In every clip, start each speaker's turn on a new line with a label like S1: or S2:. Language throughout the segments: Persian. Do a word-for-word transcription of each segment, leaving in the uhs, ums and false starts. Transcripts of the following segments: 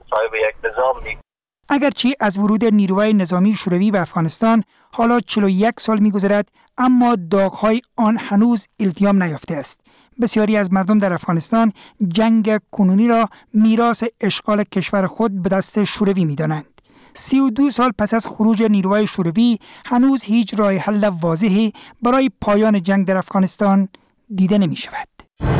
S1: صاحب یک نظام می.
S2: اگرچه از ورود نیروهای نظامی شوروی به افغانستان حالا چهل و یک سال می‌گذرد، اما داغ‌های آن هنوز التیام نیافته است. بسیاری از مردم در افغانستان جنگ کنونی را میراث اشغال کشور خود به دست شوروی می‌دانند. سی و دو سال پس از خروج نیروهای شوروی هنوز هیچ راه حل واضحی برای پایان جنگ در افغانستان دیده نمی‌شود.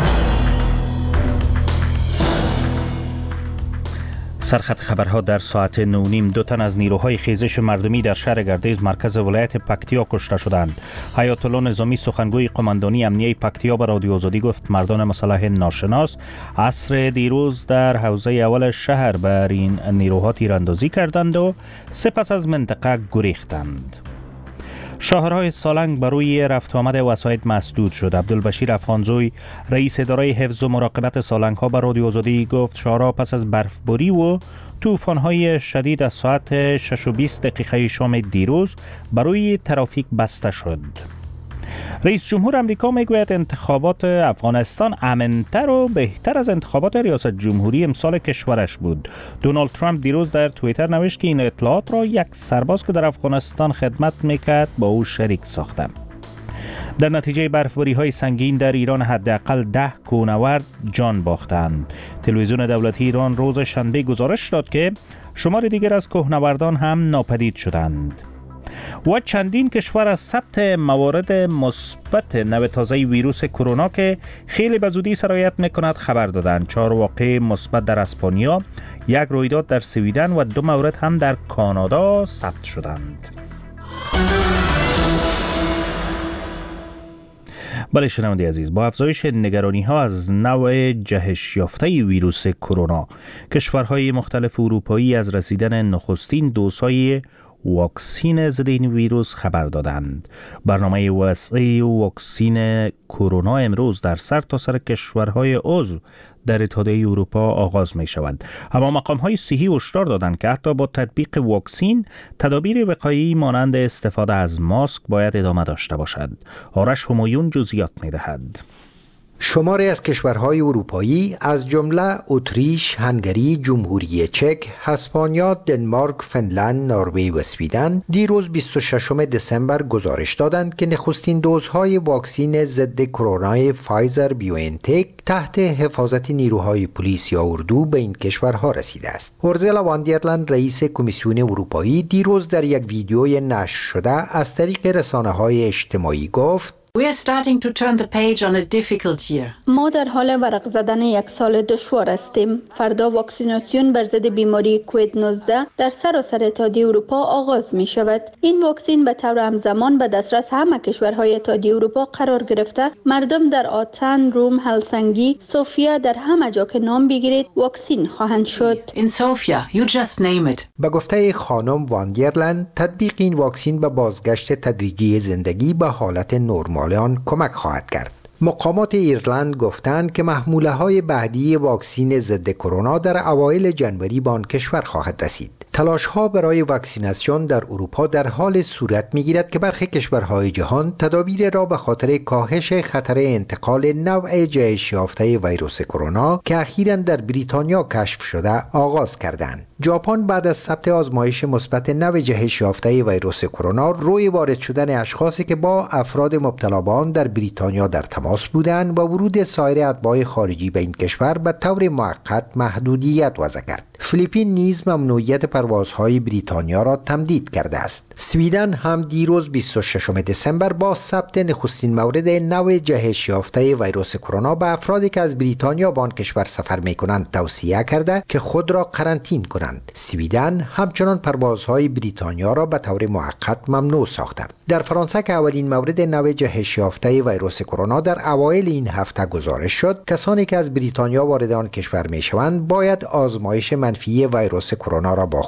S3: سرخط خبرها در ساعت نو و نیم دو تن از نیروهای خیزش مردمی در شهر گردیز مرکز ولایت پکتیا کشته شدند. حیات الله نظامی سخنگوی قماندانی امنیه پکتیا به رادیو آزادی گفت مردان مسلح ناشناس عصر دیروز در حوزه اول شهر بر این نیروها تیراندازی کردند و سپس از منطقه گریختند. شاهرهای سالنگ بر روی رفت آمد وسایط مسدود شد. عبدالبشیر افغانزوی رئیس اداره حفظ و مراقبت سالنگ ها بر رادیو آزادی گفت شاهرها پس از برفباری و طوفان‌های شدید از ساعت شش و بیست دقیقه شام دیروز بر روی ترافیک بسته شد. رئیس جمهور امریکا میگوید انتخابات افغانستان امن‌تر و بهتر از انتخابات ریاست جمهوری امسال کشورش بود. دونالد ترامپ دیروز در توییتر نوشت که این اطلاعات را یک سرباز که در افغانستان خدمت میکرد با او شریک ساخته. در نتیجه برفباری‌های سنگین در ایران حداقل ده کوهنورد جان باختند. تلویزیون دولتی ایران روز شنبه گزارش داد که شمار دیگر از کوهنوردان هم ناپدید شدند. و چندین کشور از ثبت موارد مثبت نوع تازه ویروس کرونا که خیلی به زودی سرایت میکند خبر دادند. چهار واقعه مثبت در اسپانیا، یک رویداد در سویدن و دو مورد هم در کانادا ثبت شدند. بله شنونده عزیز، با افزایش نگرانی ها از نوع جهش یافته ویروس کرونا، کشورهای مختلف اروپایی از رسیدن نخستین دوزهای واکسین ضد این ویروس خبر دادند. برنامه وسیع واکسین کرونا امروز در سرتاسر کشورهای عضو در اتحادیه اروپا آغاز می شود. اما مقام‌های صحی هشدار دادند که حتی با تطبیق واکسین تدابیر وقایعی مانند استفاده از ماسک باید ادامه داشته باشد. آرش همایون جزئیات می دهد.
S4: شماری از کشورهای اروپایی از جمله اتریش، هنگری، جمهوری چک، اسپانیا، دنمارک، فنلند، نروژ و سویدن دیروز بیست و ششم دسامبر گزارش دادند که نخستین دوزهای واکسین ضد کرونا فایزر بیوانتک تحت حفاظت نیروهای پلیس یا اردو به این کشورها رسیده است. اورزلا واندرلند رئیس کمیسیون اروپایی دیروز در یک ویدیوی نشر شده از طریق رسانه‌های اجتماعی گفت
S5: We are starting to turn the page on a difficult year.
S6: ما در حال ورق زدن یک سال دشوار هستیم. فردا واکسیناسیون بر ضد بیماری کووید نوزده در سراسر اتحادیه اروپا آغاز می شود. این واکسین به طور همزمان به دسترس همه کشورهای اتحادیه اروپا قرار گرفته. مردم در آتن، روم، هلسنگی، سوفیا در همه جا که نام بگیرید واکسین خواهند شد.
S5: In Sofia, you just name it.
S4: به گفته خانم واندرلند، تطبیق این واکسین به بازگشت تدریجی زندگی به حالت نرمال آن کمک خواهد کرد. مقامات ایرلند گفتند که محموله های بعدی واکسین ضد کرونا در اوایل جنوری به آن کشور خواهد رسید. تلاش ها برای واکسیناسیون در اروپا در حال صورت می گیرد که برخی کشورهای جهان تدابیر را به خاطر کاهش خطر انتقال نوع جهش یافته ویروس کرونا که اخیراً در بریتانیا کشف شده آغاز کردند. ژاپن بعد از ثبت آزمایش مثبت نوع جهش یافته ویروس کرونا روی وارد شدن اشخاصی که با افراد مبتلا به آن در بریتانیا در تماس بودند و ورود سایر اتباع خارجی به این کشور به طور موقت محدودیت وضع کرد. فیلیپین نیز ممنوعیت پروازهای بریتانیا را تمدید کرده است. سویدن هم دیروز بیست و ششم دسامبر با ثبت نخستین مورد نوع جهش یافته ویروس کرونا به افرادی که از بریتانیا به آن کشور سفر می‌کنند توصیه کرده که خود را قرنطین کنند. سویدن همچنان پروازهای بریتانیا را به طور موقت ممنوع ساخته. در فرانسه که اولین مورد نوع جهش یافته ویروس کرونا در اوایل این هفته گزارش شد، کسانی که از بریتانیا وارد آن کشور می‌شوند باید آزمایش منفی ویروس کرونا را با خود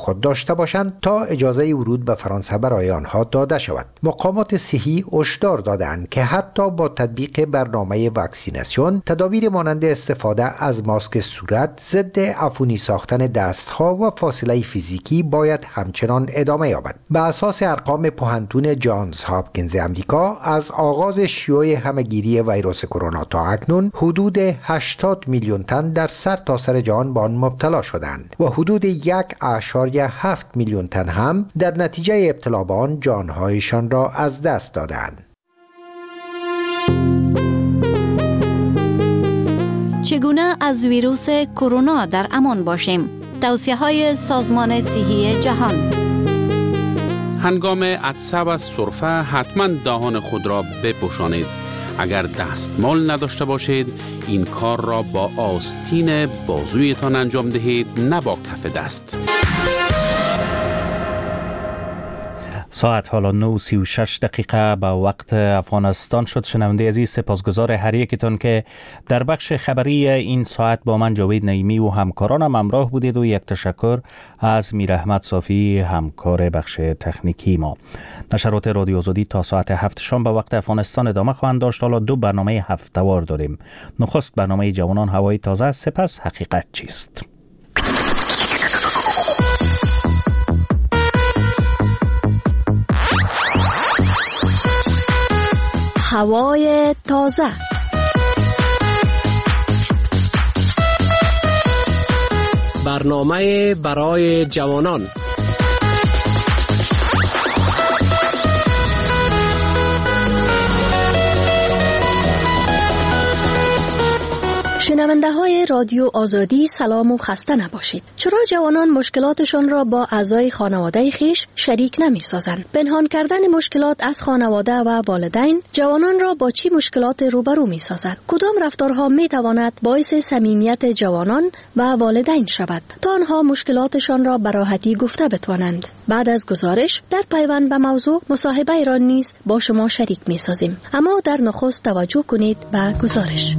S4: خود داشته باشند تا اجازه ورود به فرانسه برای آنها داده شود. مقامات صحی هشدار دادند که حتی با تطبیق برنامه واکسیناسیون تدابیر مانند استفاده از ماسک صورت، ضد عفونی ساختن دستها و فاصله فیزیکی باید همچنان ادامه یابد. به اساس ارقام پوهنتون جانز هاپکینز امریکا، از آغاز شیوع همهگیری ویروس کرونا تا اکنون حدود هشتاد میلیون تن در سر تا سر جهان به آن مبتلا شدند و حدود یک اشاریه هفت میلیون تن هم در نتیجه ابتلا به آن جانهایشان را از دست دادند.
S1: چگونه از ویروس کرونا در امان باشیم؟ توصیه‌های سازمان صحی جهان.
S7: هنگام عطسه و سرفه حتما دهان خود را بپوشانید. اگر دستمال نداشته باشید، این کار را با آستین بازویتان انجام دهید، نه با کف دست.
S3: ساعت حالا نه و سی و شش دقیقه به وقت افغانستان شد. شنونده عزیز، سپاسگزار هر یکتان که در بخش خبری این ساعت با من جاوید نعیمی و همکارانم همراه بودید و یک تشکر از میر احمد صافی همکار بخش تکنیکی ما. نشرات رادیو آزادی تا ساعت هفت شام به وقت افغانستان ادامه خواهند داشت. حالا دو برنامه هفته‌وار داریم. نخست برنامه جوانان هوای تازه، سپس حقیقت چیست.
S1: هوای تازه.
S8: برنامه برای جوانان.
S9: شنونده های رادیو آزادی سلام و خسته نباشید. چرا جوانان مشکلاتشان را با اعضای خانواده خیش شریک نمی سازند؟ پنهان کردن مشکلات از خانواده و والدین جوانان را با چی مشکلات روبرو می سازد؟ کدام رفتارها می تواند باعث صمیمیت جوانان و والدین شود تا آنها مشکلاتشان را به راحتی گفته بتوانند؟ بعد از گزارش در پیوند به موضوع مصاحبه ایران نیز با شما شریک می سازیم. اما در نخست توجه کنید به گزارش.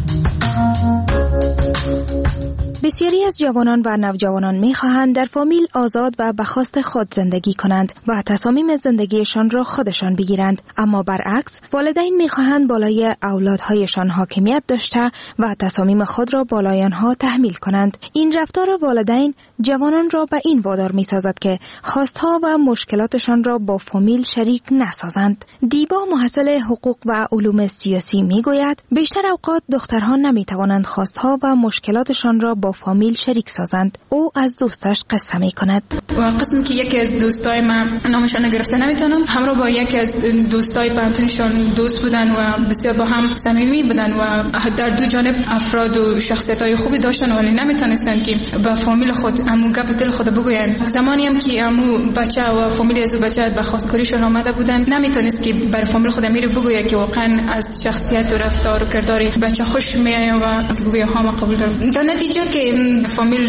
S10: بسیاری از جوانان و نوجوانان می‌خواهند در فامیل آزاد و به خواست خود زندگی کنند و تصامیم زندگیشان را خودشان بگیرند، اما برعکس والدین می‌خواهند بالای اولادهایشان حاکمیت داشته و تصامیم خود را بالای آنها تحمیل کنند. این رفتار والدین جوانان را به این وادار می‌سازد که خواستها و مشکلاتشان را با فامیل شریک نسازند. دیبا محصل حقوق و علوم سیاسی می‌گوید بیشتر اوقات دخترها نمی‌توانند خواستها و مشکلاتشان را با فامیل شریک سازند. او از دوستش قصه می کند.
S11: قسم که یکی از دوستای من نامشان نگرفته نمیتونم، همراه با یکی از دوستای پانتونشون دوست بودن و بسیار با هم صمیمی بودن و در دو جانب افراد و شخصیت‌های خوبی داشتن، ولی نمیتونستن که با فامیل خود امو گپ دل خود بگوین. زمانی هم که امو بچه و فامیل از بچه به خواستگاریشون آمده بودن، نمیتونست که بر فامیل خود امیر بگوید که واقعا از شخصیت و رفتار و کردار بچه خوش میاد و بگوید ها ما قبول دارم. در نتیجه که فامیل